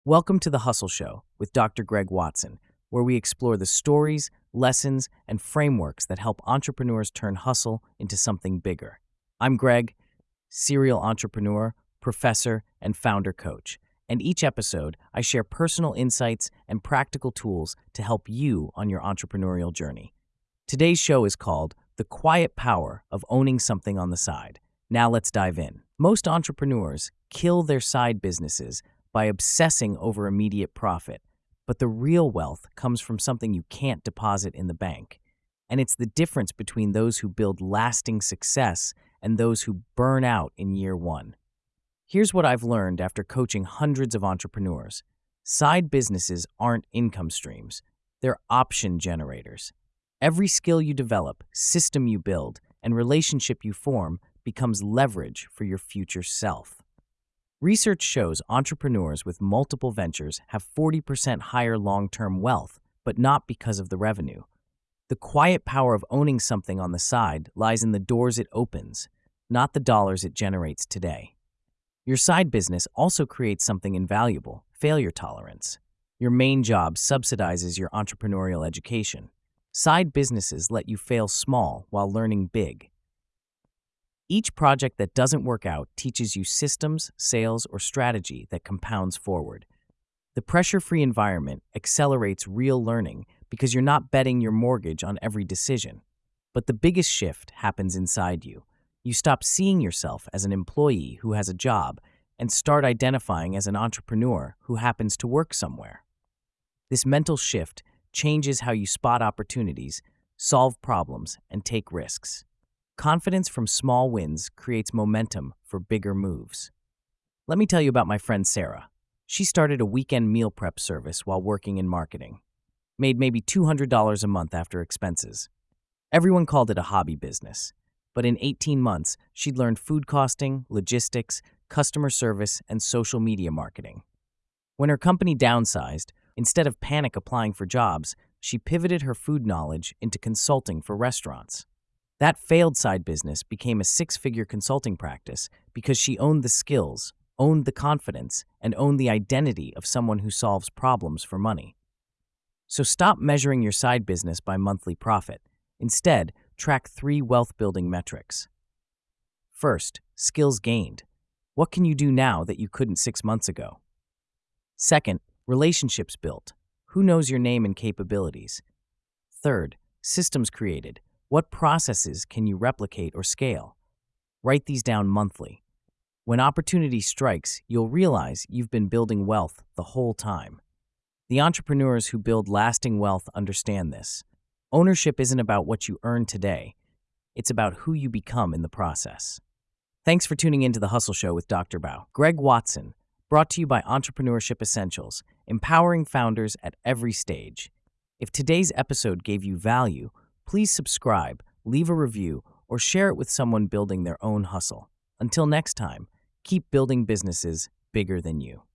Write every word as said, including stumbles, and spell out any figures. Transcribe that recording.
Welcome to The Hustle Show with Doctor Greg Watson, where we explore the stories, lessons, and frameworks that help entrepreneurs turn hustle into something bigger. I'm Greg, serial entrepreneur, professor, and founder coach. And each episode, I share personal insights and practical tools to help you on your entrepreneurial journey. Today's show is called The Quiet Power of Owning Something on the Side. Now let's dive in. Most entrepreneurs kill their side businesses by obsessing over immediate profit, but the real wealth comes from something you can't deposit in the bank. And it's the difference between those who build lasting success and those who burn out in year one. Here's what I've learned after coaching hundreds of entrepreneurs. Side businesses aren't income streams, they're option generators. Every skill you develop, system you build, and relationship you form becomes leverage for your future self. Research shows entrepreneurs with multiple ventures have forty percent higher long-term wealth, but not because of the revenue. The quiet power of owning something on the side lies in the doors it opens, not the dollars it generates today. Your side business also creates something invaluable: failure tolerance. Your main job subsidizes your entrepreneurial education. Side businesses let you fail small while learning big. Each project that doesn't work out teaches you systems, sales, or strategy that compounds forward. The pressure-free environment accelerates real learning because you're not betting your mortgage on every decision. But the biggest shift happens inside you. You stop seeing yourself as an employee who has a job and start identifying as an entrepreneur who happens to work somewhere. This mental shift changes how you spot opportunities, solve problems, and take risks. Confidence from small wins creates momentum for bigger moves. Let me tell you about my friend Sarah. She started a weekend meal prep service while working in marketing. Made maybe two hundred dollars a month after expenses. Everyone called it a hobby business. But in eighteen months, she'd learned food costing, logistics, customer service, and social media marketing. When her company downsized, instead of panic applying for jobs, she pivoted her food knowledge into consulting for restaurants. That failed side business became a six-figure consulting practice because she owned the skills, owned the confidence, and owned the identity of someone who solves problems for money. So stop measuring your side business by monthly profit. Instead, track three wealth-building metrics. First, skills gained. What can you do now that you couldn't six months ago? Second, relationships built. Who knows your name and capabilities? Third, systems created. What processes can you replicate or scale? Write these down monthly. When opportunity strikes, you'll realize you've been building wealth the whole time. The entrepreneurs who build lasting wealth understand this. Ownership isn't about what you earn today. It's about who you become in the process. Thanks for tuning in to The Hustle Show with Doctor Bao. Greg Watson, brought to you by Entrepreneurship Essentials, empowering founders at every stage. If today's episode gave you value, please subscribe, leave a review, or share it with someone building their own hustle. Until next time, keep building businesses bigger than you.